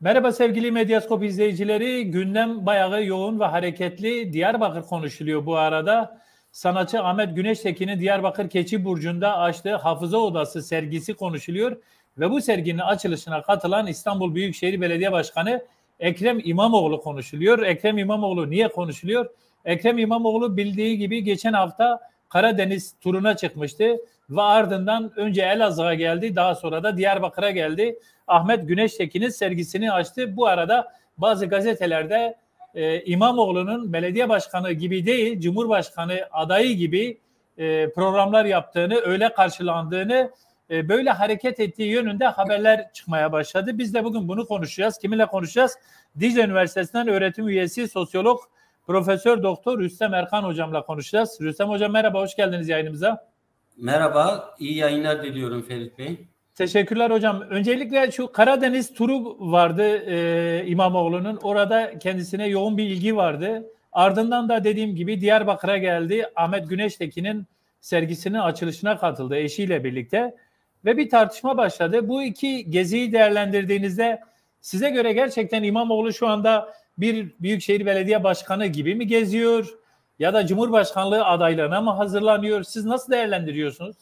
Merhaba sevgili Medyaskop izleyicileri. Gündem bayağı yoğun ve hareketli. Diyarbakır konuşuluyor bu arada. Sanatçı Ahmet Güneştekin'in Diyarbakır Keçiburcu'nda açtığı Hafıza Odası sergisi konuşuluyor. Ve bu serginin açılışına katılan İstanbul Büyükşehir Belediye Başkanı Ekrem İmamoğlu konuşuluyor. Ekrem İmamoğlu niye konuşuluyor? Ekrem İmamoğlu bildiği gibi geçen hafta Karadeniz turuna çıkmıştı. Ve ardından önce Elazığ'a geldi, daha sonra da Diyarbakır'a geldi. Ahmet Güneştekin'in sergisini açtı. Bu arada bazı gazetelerde İmamoğlu'nun belediye başkanı gibi değil, Cumhurbaşkanı adayı gibi programlar yaptığını, öyle karşılandığını, böyle hareket ettiği yönünde haberler çıkmaya başladı. Biz de bugün bunu konuşacağız. Kiminle konuşacağız? Dicle Üniversitesi'nden öğretim üyesi, sosyolog, Profesör Doktor Rüstem Erkan hocamla konuşacağız. Rüstem hocam merhaba, hoş geldiniz yayınımıza. Merhaba, iyi yayınlar diliyorum Ferit Bey. Teşekkürler hocam. Öncelikle şu Karadeniz turu vardı İmamoğlu'nun. Orada kendisine yoğun bir ilgi vardı. Ardından da dediğim gibi Diyarbakır'a geldi. Ahmet Güneştekin'in sergisinin açılışına katıldı eşiyle birlikte. Ve bir tartışma başladı. Bu iki geziyi değerlendirdiğinizde size göre gerçekten İmamoğlu şu anda bir Büyükşehir Belediye Başkanı gibi mi geziyor? Ya da Cumhurbaşkanlığı adaylığına mı hazırlanıyor? Siz nasıl değerlendiriyorsunuz?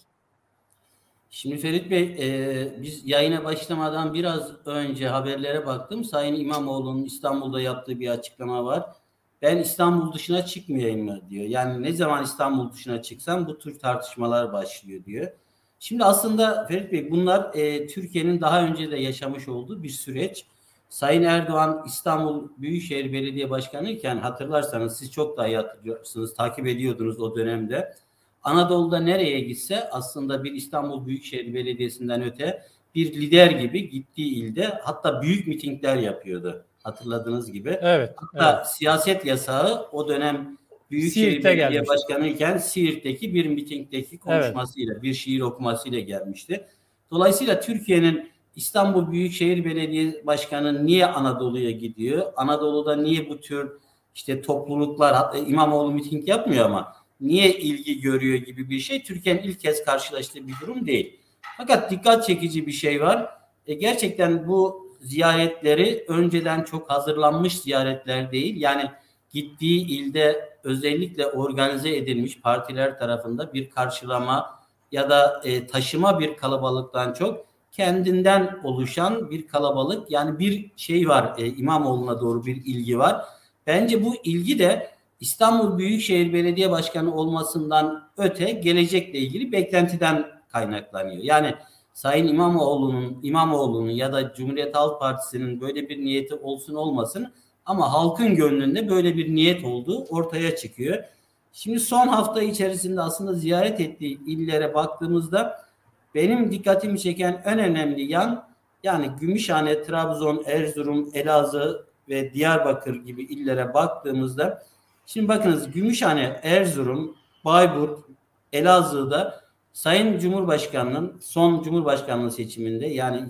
Şimdi Ferit Bey, biz yayına başlamadan biraz önce haberlere baktım. Sayın İmamoğlu'nun İstanbul'da yaptığı bir açıklama var. Ben İstanbul dışına çıkmayayım mı diyor. Yani ne zaman İstanbul dışına çıksam bu tür tartışmalar başlıyor diyor. Şimdi aslında Ferit Bey bunlar Türkiye'nin daha önce de yaşamış olduğu bir süreç. Sayın Erdoğan İstanbul Büyükşehir Belediye Başkanı iken hatırlarsanız siz çok daha iyi hatırlıyorsunuz, takip ediyordunuz o dönemde. Anadolu'da nereye gitse aslında bir İstanbul Büyükşehir Belediyesi'nden öte bir lider gibi gittiği ilde hatta büyük mitingler yapıyordu hatırladığınız gibi. Evet. Hatta evet. siyaset yasağı o dönem Büyükşehir Belediye Başkanı iken Siirt'teki bir mitingdeki konuşmasıyla, bir şiir okumasıyla gelmişti. Dolayısıyla Türkiye'nin İstanbul Büyükşehir Belediye Başkanı niye Anadolu'ya gidiyor? Anadolu'da niye bu tür işte topluluklar, hatta İmamoğlu miting yapmıyor ama niye ilgi görüyor gibi bir şey Türkiye'nin ilk kez karşılaştığı bir durum değil. Fakat dikkat çekici bir şey var. Gerçekten bu ziyaretleri önceden çok hazırlanmış ziyaretler değil. Yani gittiği ilde özellikle organize edilmiş partiler tarafında bir karşılama ya da taşıma bir kalabalıktan çok kendinden oluşan bir kalabalık. Yani bir şey var, İmamoğlu'na doğru bir ilgi var. Bence bu ilgi de İstanbul Büyükşehir Belediye Başkanı olmasından öte gelecekle ilgili beklentiden kaynaklanıyor. Yani Sayın İmamoğlu'nun ya da Cumhuriyet Halk Partisi'nin böyle bir niyeti olsun olmasın ama halkın gönlünde böyle bir niyet olduğu ortaya çıkıyor. Şimdi son hafta içerisinde aslında ziyaret ettiği illere baktığımızda benim dikkatimi çeken en önemli yan yani Gümüşhane, Trabzon, Erzurum, Elazığ ve Diyarbakır gibi illere baktığımızda şimdi bakınız Gümüşhane, Erzurum, Bayburt, Elazığ'da Sayın Cumhurbaşkanı'nın son Cumhurbaşkanlığı seçiminde yani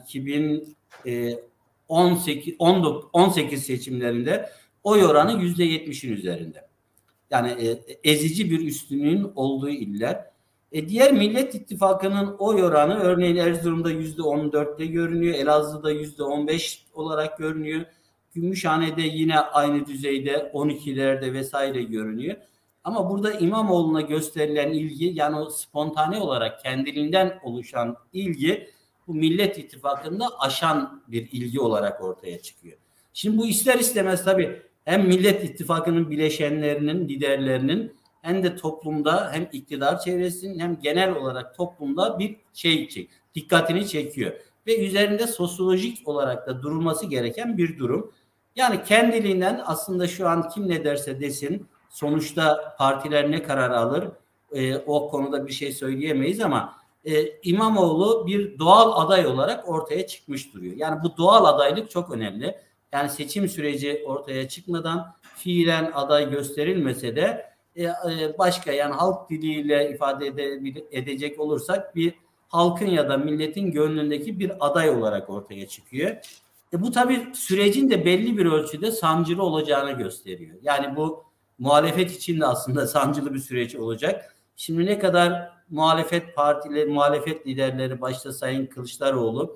2018 seçimlerinde oy oranı %70'in üzerinde. Yani ezici bir üstünlüğün olduğu iller. Diğer Millet İttifakı'nın oy oranı örneğin Erzurum'da %14'te görünüyor. Elazığ'da %15 olarak görünüyor. Gümüşhane'de yine aynı düzeyde 12'lerde vesaire görünüyor. Ama burada İmamoğlu'na gösterilen ilgi yani o spontane olarak kendiliğinden oluşan ilgi bu Millet İttifakı'nda aşan bir ilgi olarak ortaya çıkıyor. Şimdi bu ister istemez tabii hem Millet İttifakı'nın bileşenlerinin, liderlerinin hem de toplumda hem iktidar çevresinin hem genel olarak toplumda bir dikkatini çekiyor. Ve üzerinde sosyolojik olarak da durulması gereken bir durum. Yani kendiliğinden aslında şu an kim ne derse desin sonuçta partiler ne karar alır o konuda bir şey söyleyemeyiz ama İmamoğlu bir doğal aday olarak ortaya çıkmış duruyor. Yani bu doğal adaylık çok önemli. Yani seçim süreci ortaya çıkmadan fiilen aday gösterilmese de başka yani halk diliyle ifade edecek olursak bir halkın ya da milletin gönlündeki bir aday olarak ortaya çıkıyor. Bu tabii sürecin de belli bir ölçüde sancılı olacağını gösteriyor. Yani bu muhalefet için de aslında sancılı bir süreç olacak. Şimdi ne kadar muhalefet partileri, muhalefet liderleri başta Sayın Kılıçdaroğlu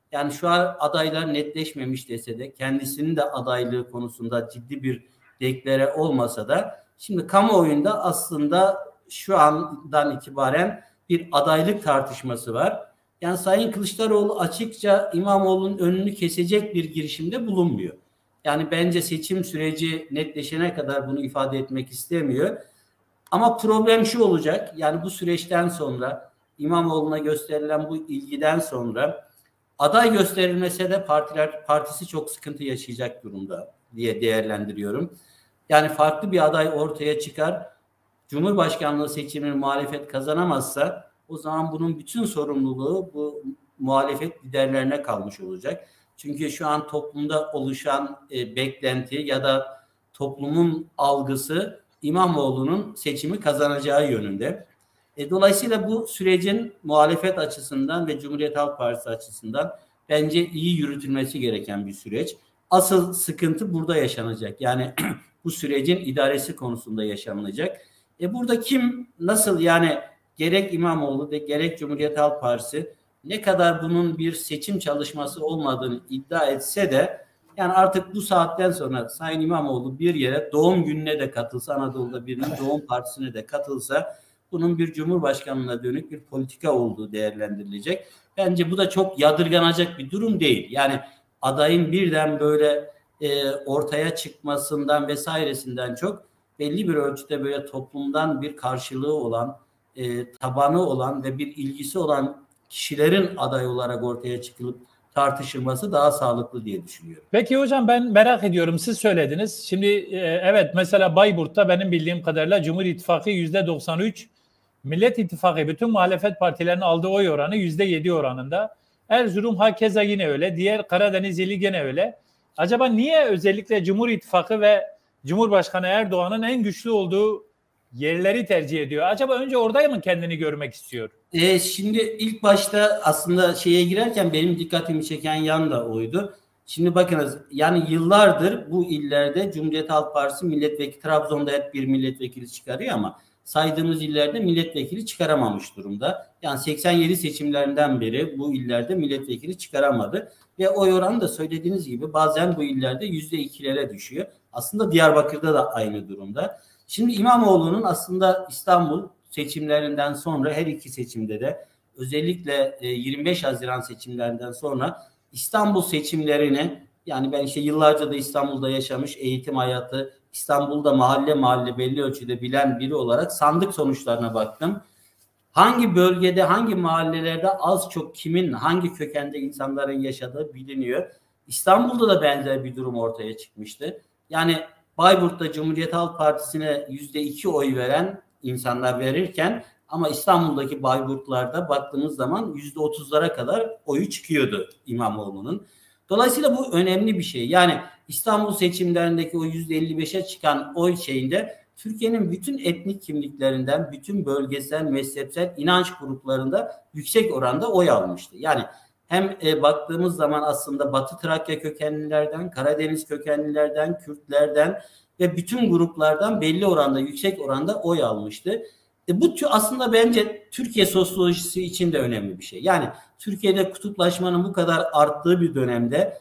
Yani şu an adaylar netleşmemiş dese de, kendisinin de adaylığı konusunda ciddi bir deklare olmasa da, şimdi kamuoyunda aslında şu andan itibaren bir adaylık tartışması var. Yani Sayın Kılıçdaroğlu açıkça İmamoğlu'nun önünü kesecek bir girişimde bulunmuyor. Yani bence seçim süreci netleşene kadar bunu ifade etmek istemiyor. Ama problem şu olacak, yani bu süreçten sonra, İmamoğlu'na gösterilen bu ilgiden sonra aday gösterilmese de partisi çok sıkıntı yaşayacak durumda diye değerlendiriyorum. Yani farklı bir aday ortaya çıkar, Cumhurbaşkanlığı seçimini muhalefet kazanamazsa, o zaman bunun bütün sorumluluğu bu muhalefet liderlerine kalmış olacak. Çünkü şu an toplumda oluşan beklenti ya da toplumun algısı İmamoğlu'nun seçimi kazanacağı yönünde. Dolayısıyla bu sürecin muhalefet açısından ve Cumhuriyet Halk Partisi açısından bence iyi yürütülmesi gereken bir süreç. Asıl sıkıntı burada yaşanacak. Yani bu sürecin idaresi konusunda yaşanılacak. Burada kim nasıl, yani gerek İmamoğlu ve gerek Cumhuriyet Halk Partisi ne kadar bunun bir seçim çalışması olmadığını iddia etse de, yani artık bu saatten sonra Sayın İmamoğlu bir yere doğum gününe de katılsa, Anadolu'da birinin doğum partisine de katılsa, bunun bir Cumhurbaşkanlığına dönük bir politika olduğu değerlendirilecek. Bence bu da çok yadırganacak bir durum değil. Yani adayın birden böyle ortaya çıkmasından vesairesinden çok, belli bir ölçüde böyle toplumdan bir karşılığı olan, tabanı olan ve bir ilgisi olan kişilerin aday olarak ortaya çıkılıp tartışılması daha sağlıklı diye düşünüyorum. Peki hocam, ben merak ediyorum, siz söylediniz. Şimdi evet, mesela Bayburt'ta benim bildiğim kadarıyla Cumhur İttifakı %93, Millet İttifakı bütün muhalefet partilerinin aldığı oy oranı %7 oranında. Erzurum hakeza yine öyle. Diğer Karadeniz ili gene öyle. Acaba niye özellikle Cumhur İttifakı ve Cumhurbaşkanı Erdoğan'ın en güçlü olduğu yerleri tercih ediyor? Acaba önce orada mı kendini görmek istiyor? Şimdi ilk başta aslında şeye girerken benim dikkatimi çeken yan da oydu. Şimdi bakınız, yani yıllardır bu illerde Cumhuriyet Halk Partisi milletvekili, Trabzon'da hep bir milletvekili çıkarıyor ama saydığımız illerde milletvekili çıkaramamış durumda. Yani 87 seçimlerinden beri bu illerde milletvekili çıkaramadı. Ve oy oranı da söylediğiniz gibi bazen bu illerde %2'lere düşüyor. Aslında Diyarbakır'da da aynı durumda. Şimdi İmamoğlu'nun aslında İstanbul seçimlerinden sonra, her iki seçimde de özellikle 25 Haziran seçimlerinden sonra İstanbul seçimlerini, yani ben işte yıllarca da İstanbul'da yaşamış, eğitim hayatı, İstanbul'da mahalle mahalle belli ölçüde bilen biri olarak sandık sonuçlarına baktım. Hangi bölgede, hangi mahallelerde az çok kimin, hangi kökende insanların yaşadığı biliniyor. İstanbul'da da benzer bir durum ortaya çıkmıştı. Yani Bayburt'ta Cumhuriyet Halk Partisi'ne %2 oy veren insanlar verirken, ama İstanbul'daki Bayburtlarda baktığımız zaman %30'lara kadar oyu çıkıyordu İmamoğlu'nun. Dolayısıyla bu önemli bir şey. Yani İstanbul seçimlerindeki o %55'e çıkan oy şeyinde Türkiye'nin bütün etnik kimliklerinden, bütün bölgesel, mezhepsel inanç gruplarında yüksek oranda oy almıştı. Yani hem baktığımız zaman aslında Batı Trakya kökenlilerden, Karadeniz kökenlilerden, Kürtlerden ve bütün gruplardan belli oranda, yüksek oranda oy almıştı. Bu aslında bence Türkiye sosyolojisi için de önemli bir şey. Yani Türkiye'de kutuplaşmanın bu kadar arttığı bir dönemde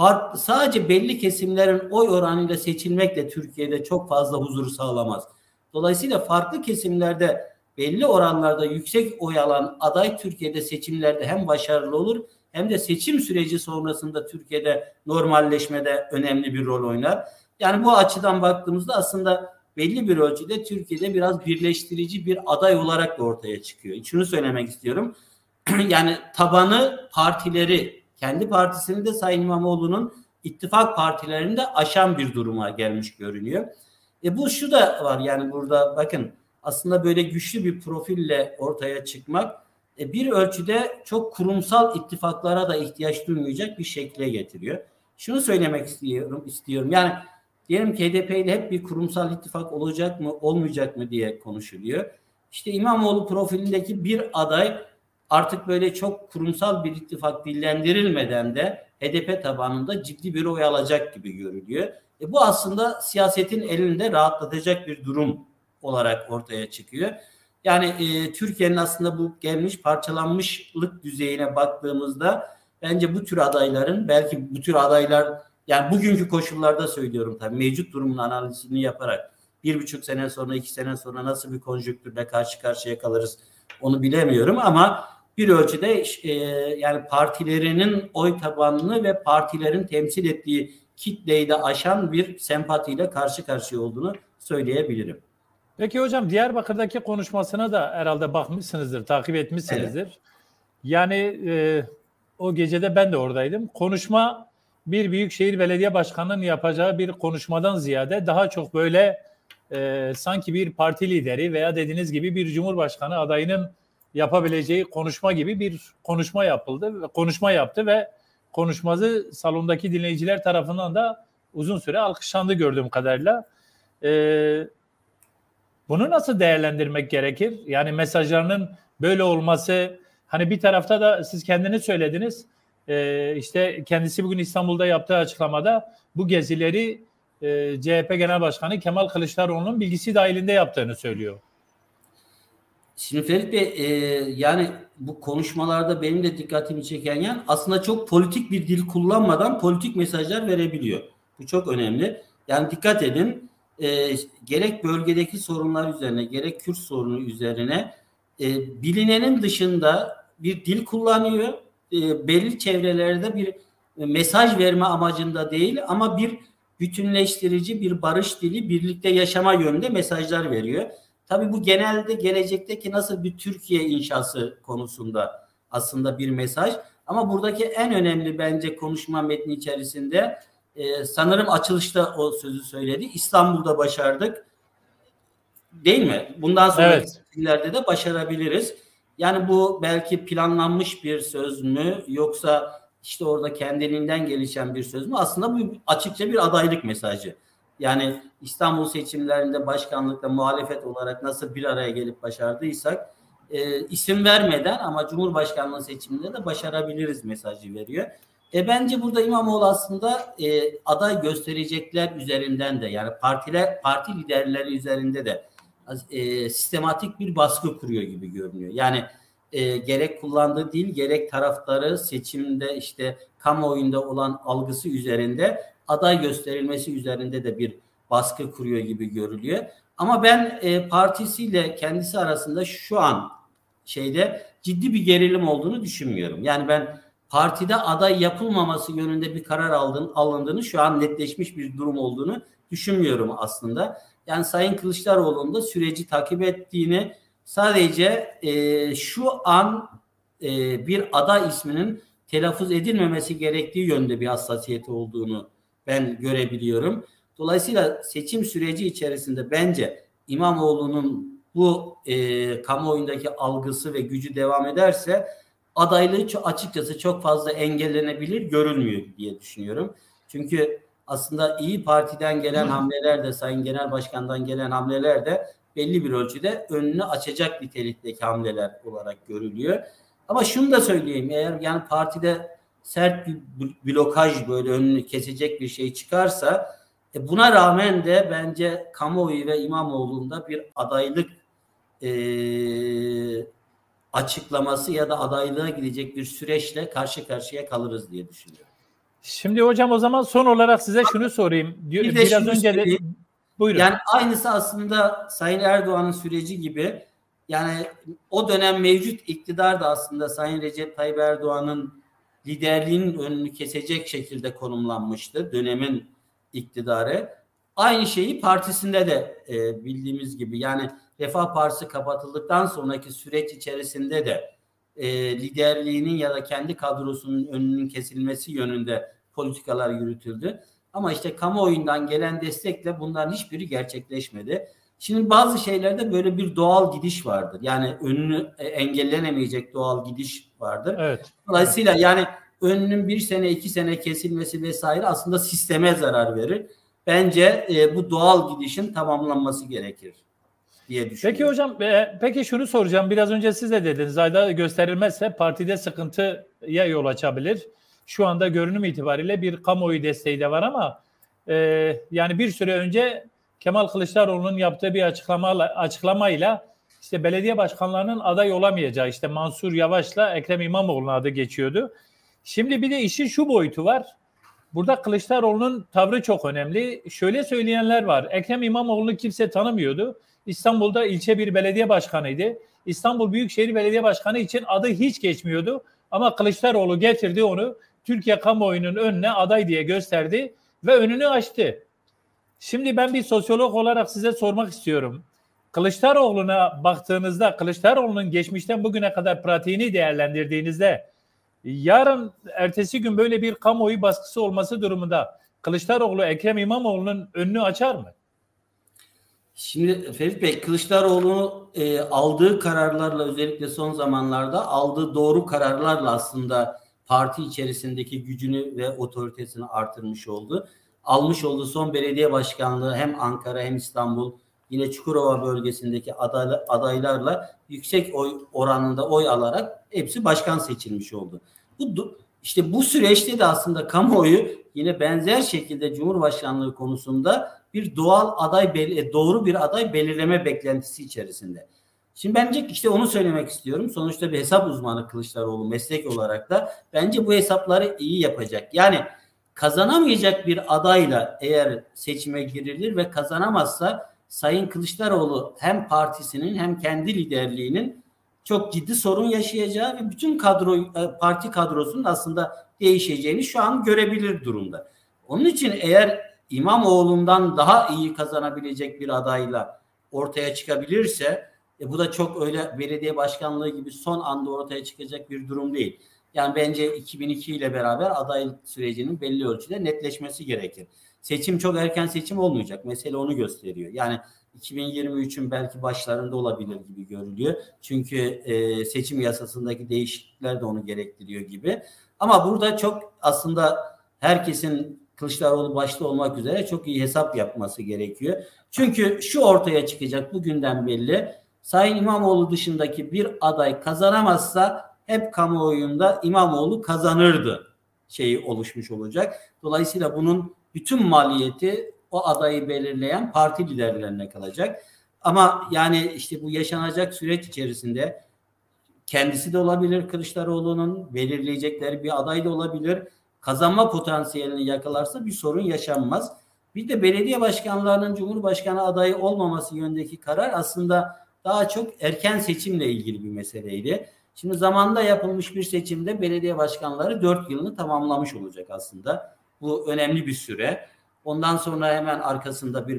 sadece belli kesimlerin oy oranıyla seçilmekle Türkiye'de çok fazla huzur sağlamaz. Dolayısıyla farklı kesimlerde belli oranlarda yüksek oy alan aday Türkiye'de seçimlerde hem başarılı olur, hem de seçim süreci sonrasında Türkiye'de normalleşmede önemli bir rol oynar. Yani bu açıdan baktığımızda aslında belli bir ölçüde Türkiye'de biraz birleştirici bir aday olarak da ortaya çıkıyor. Şunu söylemek istiyorum. Yani tabanı, partileri, kendi partisini de Sayın İmamoğlu'nun ittifak partilerini de aşan bir duruma gelmiş görünüyor. Bu şu da var, yani burada bakın, aslında böyle güçlü bir profille ortaya çıkmak bir ölçüde çok kurumsal ittifaklara da ihtiyaç duymayacak bir şekle getiriyor. Şunu söylemek istiyorum. Yani diyelim ki HDP ile hep bir kurumsal ittifak olacak mı, olmayacak mı diye konuşuluyor. İşte İmamoğlu profilindeki bir aday artık böyle çok kurumsal bir ittifak dillendirilmeden de HDP tabanında ciddi bir oy alacak gibi görülüyor. Bu aslında siyasetin elinde rahatlatacak bir durum olarak ortaya çıkıyor. Yani Türkiye'nin aslında bu gelmiş parçalanmışlık düzeyine baktığımızda Bence bu tür adayların, belki bu tür adaylar, yani bugünkü koşullarda söylüyorum tabii, mevcut durumun analizini yaparak 1,5 sene sonra, 2 sene sonra nasıl bir konjonktürle karşı karşıya kalırız onu bilemiyorum ama bir ölçüde yani partilerinin oy tabanını ve partilerin temsil ettiği kitleyi de aşan bir sempatiyle karşı karşıya olduğunu söyleyebilirim. Peki hocam, Diyarbakır'daki konuşmasına da herhalde bakmışsınızdır, takip etmişsinizdir. Evet. Yani o gecede ben de oradaydım. Konuşma bir Büyükşehir Belediye Başkanı'nın yapacağı bir konuşmadan ziyade daha çok böyle sanki bir parti lideri veya dediğiniz gibi bir Cumhurbaşkanı adayının yapabileceği konuşma gibi bir konuşma yaptı ve konuşması salondaki dinleyiciler tarafından da uzun süre alkışlandı gördüğüm kadarıyla. Bunu nasıl değerlendirmek gerekir? Yani mesajlarının böyle olması, hani bir tarafta da siz kendiniz söylediniz, işte kendisi bugün İstanbul'da yaptığı açıklamada bu gezileri CHP Genel Başkanı Kemal Kılıçdaroğlu'nun bilgisi dahilinde yaptığını söylüyor. Şimdi Ferit Bey, yani bu konuşmalarda benim de dikkatimi çeken yan aslında çok politik bir dil kullanmadan politik mesajlar verebiliyor. Bu çok önemli. Yani dikkat edin, gerek bölgedeki sorunlar üzerine, gerek Kürt sorunu üzerine bilinenin dışında bir dil kullanıyor. Belli çevrelerde bir mesaj verme amacında değil ama bir bütünleştirici, bir barış dili, birlikte yaşama yönünde mesajlar veriyor. Tabii bu genelde gelecekteki nasıl bir Türkiye inşası konusunda aslında bir mesaj. Ama buradaki en önemli bence konuşma metni içerisinde sanırım açılışta o sözü söyledi. İstanbul'da başardık. Değil mi? Bundan sonraki seçimlerde de başarabiliriz. Yani bu belki planlanmış bir söz mü yoksa işte orada kendiliğinden gelişen bir söz mü? Aslında bu açıkça bir adaylık mesajı. Yani İstanbul seçimlerinde başkanlıkla muhalefet olarak nasıl bir araya gelip başardıysak isim vermeden ama Cumhurbaşkanlığı seçiminde de başarabiliriz mesajı veriyor. Bence burada İmamoğlu aslında aday gösterecekler üzerinden de yani parti liderleri üzerinde de sistematik bir baskı kuruyor gibi görünüyor. Yani gerek kullandığı dil gerek taraftarı seçimde işte kamuoyunda olan algısı üzerinde aday gösterilmesi üzerinde de bir baskı kuruyor gibi görülüyor. Ama ben partisiyle kendisi arasında şu an ciddi bir gerilim olduğunu düşünmüyorum. Yani ben partide aday yapılmaması yönünde bir karar alındığını şu an netleşmiş bir durum olduğunu düşünmüyorum aslında. Yani Sayın Kılıçdaroğlu'nun da süreci takip ettiğini sadece şu an bir aday isminin telaffuz edilmemesi gerektiği yönde bir hassasiyeti olduğunu ben görebiliyorum. Dolayısıyla seçim süreci içerisinde bence İmamoğlu'nun bu kamuoyundaki algısı ve gücü devam ederse adaylığı açıkçası çok fazla engellenebilir görülmüyor diye düşünüyorum. Çünkü aslında İYİ Parti'den gelen hamleler de Sayın Genel Başkan'dan gelen hamleler de belli bir ölçüde önünü açacak nitelikteki hamleler olarak görülüyor. Ama şunu da söyleyeyim, eğer yani partide sert bir blokaj böyle önünü kesecek bir şey çıkarsa buna rağmen de bence kamuoyu ve İmamoğlu'nda bir adaylık açıklaması ya da adaylığa gidecek bir süreçle karşı karşıya kalırız diye düşünüyorum. Şimdi hocam o zaman son olarak size şunu sorayım. Biraz önce de buyurun. Yani aynısı aslında Sayın Erdoğan'ın süreci gibi. Yani o dönem mevcut iktidar da aslında Sayın Recep Tayyip Erdoğan'ın liderliğinin önünü kesecek şekilde konumlanmıştı dönemin iktidarı. Aynı şeyi partisinde de bildiğimiz gibi yani Refah Partisi kapatıldıktan sonraki süreç içerisinde de liderliğinin ya da kendi kadrosunun önünün kesilmesi yönünde politikalar yürütüldü. Ama işte kamuoyundan gelen destekle bunların hiçbiri gerçekleşmedi. Şimdi bazı şeylerde böyle bir doğal gidiş vardır. Yani önünü engellenemeyecek doğal gidiş vardır. Evet. Dolayısıyla yani önünün 1 sene 2 sene kesilmesi vesaire aslında sisteme zarar verir. Bence bu doğal gidişin tamamlanması gerekir diye düşünüyorum. Peki hocam, peki şunu soracağım. Biraz önce siz de dediniz. Aday gösterilmezse partide sıkıntıya yol açabilir. Şu anda görünüm itibariyle bir kamuoyu desteği de var ama yani bir süre önce Kemal Kılıçdaroğlu'nun yaptığı bir açıklamayla işte belediye başkanlarının aday olamayacağı, işte Mansur Yavaş'la Ekrem İmamoğlu'nun adı geçiyordu. Şimdi bir de işin şu boyutu var. Burada Kılıçdaroğlu'nun tavrı çok önemli. Şöyle söyleyenler var. Ekrem İmamoğlu'nu kimse tanımıyordu. İstanbul'da ilçe bir belediye başkanıydı. İstanbul Büyükşehir Belediye Başkanı için adı hiç geçmiyordu. Ama Kılıçdaroğlu getirdi onu. Türkiye kamuoyunun önüne aday diye gösterdi ve önünü açtı. Şimdi ben bir sosyolog olarak size sormak istiyorum. Kılıçdaroğlu'na baktığınızda, Kılıçdaroğlu'nun geçmişten bugüne kadar pratiğini değerlendirdiğinizde, yarın ertesi gün böyle bir kamuoyu baskısı olması durumunda Kılıçdaroğlu Ekrem İmamoğlu'nun önünü açar mı? Şimdi Ferit Bey, Kılıçdaroğlu aldığı kararlarla, özellikle son zamanlarda aldığı doğru kararlarla aslında parti içerisindeki gücünü ve otoritesini artırmış oldu. Almış olduğu son belediye başkanlığı hem Ankara hem İstanbul, yine Çukurova bölgesindeki adaylarla yüksek oy oranında oy alarak hepsi başkan seçilmiş oldu. İşte bu süreçte de aslında kamuoyu yine benzer şekilde Cumhurbaşkanlığı konusunda bir doğru bir aday belirleme beklentisi içerisinde. Şimdi bence işte onu söylemek istiyorum. Sonuçta bir hesap uzmanı Kılıçdaroğlu meslek olarak da bence bu hesapları iyi yapacak. Yani kazanamayacak bir adayla eğer seçime girilir ve kazanamazsa Sayın Kılıçdaroğlu hem partisinin hem kendi liderliğinin çok ciddi sorun yaşayacağı ve bütün parti kadrosunun aslında değişeceğini şu an görebilir durumda. Onun için eğer İmamoğlu'ndan daha iyi kazanabilecek bir adayla ortaya çıkabilirse bu da çok öyle belediye başkanlığı gibi son anda ortaya çıkacak bir durum değil. Yani bence 2002 ile beraber aday sürecinin belli ölçüde netleşmesi gerekir. Seçim çok erken seçim olmayacak. Mesele onu gösteriyor. Yani 2023'ün belki başlarında olabilir gibi görülüyor. Çünkü seçim yasasındaki değişiklikler de onu gerektiriyor gibi. Ama burada çok aslında herkesin Kılıçdaroğlu başta olmak üzere çok iyi hesap yapması gerekiyor. Çünkü şu ortaya çıkacak bugünden belli. Sayın İmamoğlu dışındaki bir aday kazanamazsa hep kamuoyunda İmamoğlu kazanırdı şeyi oluşmuş olacak. Dolayısıyla bunun bütün maliyeti o adayı belirleyen parti liderlerine kalacak. Ama yani işte bu yaşanacak süreç içerisinde kendisi de olabilir, Kılıçdaroğlu'nun belirleyecekleri bir aday da olabilir. Kazanma potansiyelini yakalarsa bir sorun yaşanmaz. Bir de belediye başkanlarının Cumhurbaşkanı adayı olmaması yönündeki karar aslında daha çok erken seçimle ilgili bir meseleydi. Şimdi zamanında yapılmış bir seçimde belediye başkanları 4 yılını tamamlamış olacak aslında. Bu önemli bir süre. Ondan sonra hemen arkasında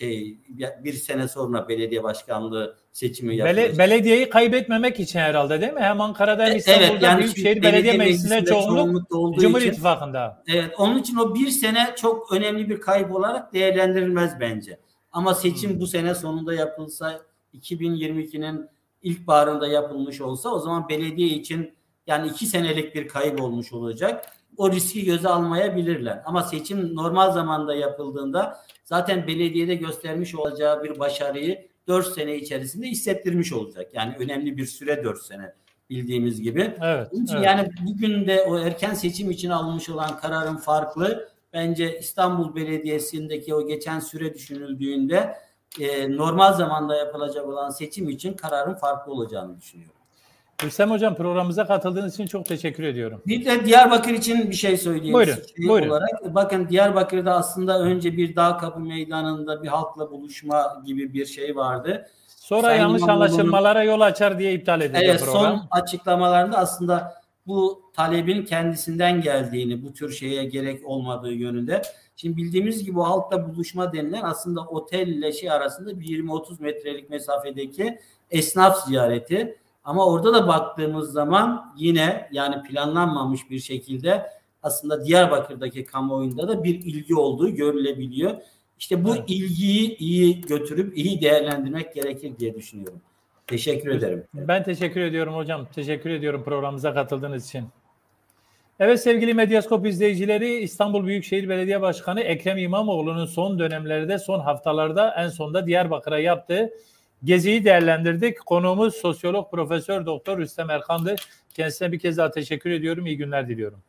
bir sene sonra belediye başkanlığı seçimi yapılacak. Belediyeyi kaybetmemek için herhalde, değil mi? Hem Ankara'da hem İstanbul'da evet, yani Büyükşehir Belediye Meclisi'nde çoğunluk Cumhur İttifakı'nda. Evet, onun için o bir sene çok önemli bir kayıp olarak değerlendirilmez bence. Ama seçim bu sene sonunda yapılsa, 2022'nin ilkbaharında yapılmış olsa, o zaman belediye için yani 2 senelik bir kayıp olmuş olacak. O riski göze almayabilirler. Ama seçim normal zamanda yapıldığında zaten belediyede göstermiş olacağı bir başarıyı 4 sene içerisinde hissettirmiş olacak. Yani önemli bir süre 4 sene bildiğimiz gibi. Evet, onun için yani bugün de o erken seçim için alınmış olan kararın farklı. Bence İstanbul Belediyesi'ndeki o geçen süre düşünüldüğünde normal zamanda yapılacak olan seçim için kararın farklı olacağını düşünüyorum. Hüsem Hocam, programımıza katıldığınız için çok teşekkür ediyorum. Bir de Diyarbakır için bir şey söyleyeyim. Buyurun. Olarak. Bakın, Diyarbakır'da aslında önce bir Dağkapı Meydanı'nda bir halkla buluşma gibi bir şey vardı. Sonra Sayın yanlış anlaşılmalara yol açar diye iptal edildi program. Son açıklamalarında aslında bu talebin kendisinden geldiğini, bu tür şeye gerek olmadığı yönünde. Şimdi bildiğimiz gibi halkla buluşma denilen aslında otel ile arasında bir 20-30 metrelik mesafedeki esnaf ziyareti. Ama orada da baktığımız zaman yine yani planlanmamış bir şekilde aslında Diyarbakır'daki kamuoyunda da bir ilgi olduğu görülebiliyor. İşte bu ilgiyi iyi götürüp iyi değerlendirmek gerekir diye düşünüyorum. Teşekkür ederim. Ben teşekkür ediyorum hocam. Teşekkür ediyorum programımıza katıldığınız için. Evet sevgili Medyaskop izleyicileri, İstanbul Büyükşehir Belediye Başkanı Ekrem İmamoğlu'nun son dönemlerde, son haftalarda en sonunda Diyarbakır'a yaptığı geziyi değerlendirdik. Konuğumuz sosyolog Profesör Doktor Rüstem Erkan'dı. Kendisine bir kez daha teşekkür ediyorum. İyi günler diliyorum.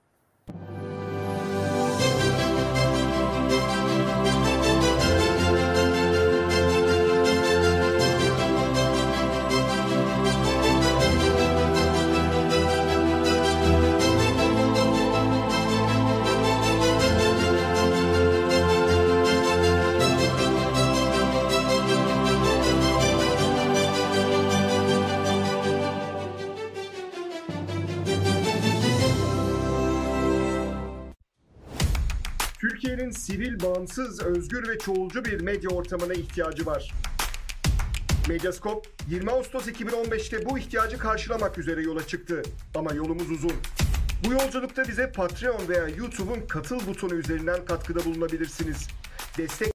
Türkiye'nin sivil, bağımsız, özgür ve çoğulcu bir medya ortamına ihtiyacı var. Medyascope 20 Ağustos 2015'te bu ihtiyacı karşılamak üzere yola çıktı. Ama yolumuz uzun. Bu yolculukta bize Patreon veya YouTube'un katıl butonu üzerinden katkıda bulunabilirsiniz. Destek